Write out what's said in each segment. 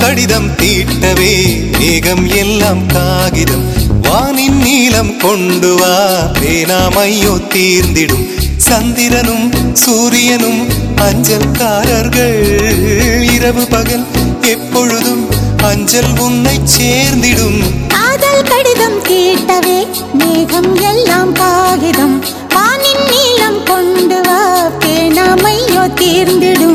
கடிதம் தீட்டவே மேகம் எல்லாம் காகிதம் வானின் நீலம் கொண்டு வா பேனாமையோ தீர்ந்திடும் சந்திரனும் சூரியனும் அஞ்சல்காரர்கள் இரவு பகல் எப்பொழுதும் அஞ்சல் உன்னை சேர்ந்திடும் காதல் கடிதம் தீட்டவே மேகம் எல்லாம் காகிதம் வானின் நீலம் கொண்டு வா பேனாமையோ தீர்ந்திடும்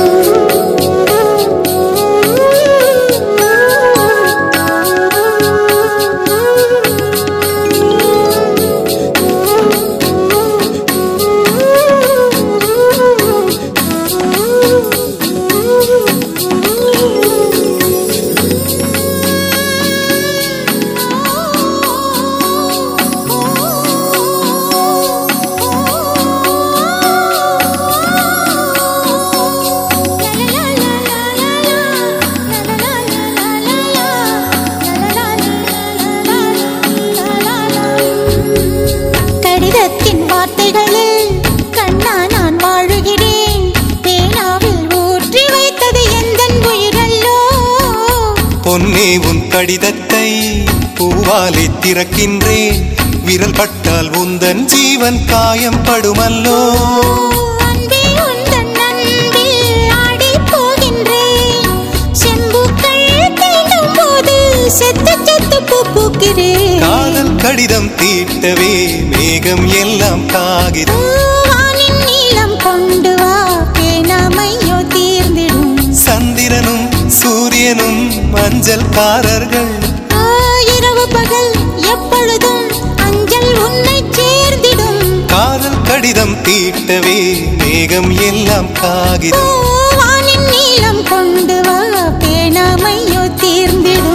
கடிதத்தின் வார்த்தைகளில் கண்ணா நான் வாழுகிறேன் பேனாவில் ஊற்றி வைத்தது எந்தன் உயிரல்லோ பொன்னே உன் கடிதத்தை பூவாலே திறக்கின்றேன் விரல் பட்டால் உந்தன் ஜீவன் காயம் படுமல்லோ அன்பே உந்தன் அன்பில் ஆடிப் போகின்றேன் செம்புக்கள் தீண்டும் போது செத்து செத்து பூக்கிறேன் காதல் கடிதம் தீட்டவே மேகம் எல்லாம் காகிதம் வானின் நீலம் கொண்டு வா பேனாமையோ தீர்ந்திடும் சந்திரனும் சூரியனும் அஞ்சல்காரர்கள் இரவு பகல் எப்பொழுதும் அஞ்சல் உன்னை சேர்ந்திடும் காதல் கடிதம் தீட்டவே மேகம் எல்லாம் காகிதம் வானின் நீலம் கொண்டு வா பேனாமையோ தீர்ந்திடும்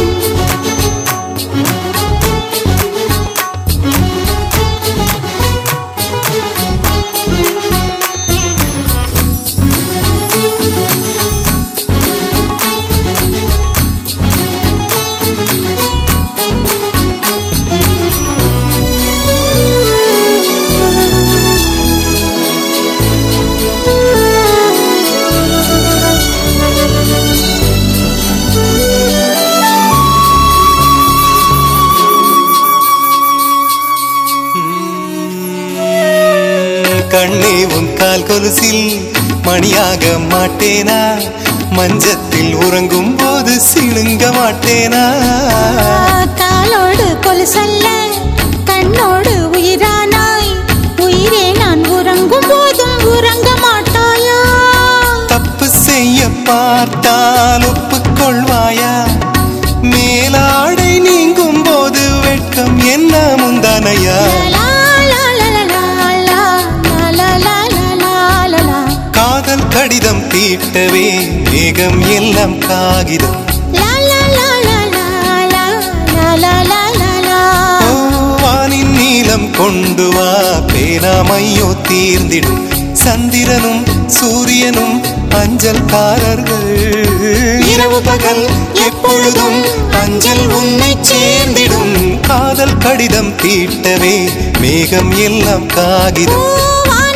கண்ணே உன் கால் கொலுசில் மணியாக மாட்டேனா மஞ்சத்தில் உறங்கும் போது சிணுங்க மாட்டேனா காலோடு கொலுசல்ல கண்ணோடு உயிரானாய் உயிரே நான் உறங்கும் போதும் உறங்க மாட்டாயா தப்பு செய்ய பார்த்தால் ஒப்புக்கொள்வாயா மேலாடை நீங்கும் போது வெட்கம் என்ன முந்தானையா காதல் கடிதம் தீட்டவே மேகம் எல்லாம் காகிதம் வானின் நீலம் கொண்டு வா பேனாமையோ தீர்ந்திடும் சந்திரனும் சூரியனும் அஞ்சல்காரர்கள் இரவு பகல் எப்பொழுதும் அஞ்சல் உன்னை சேர்ந்திடும் காதல் கடிதம் தீட்டவே மேகம் எல்லாம் காகிதம்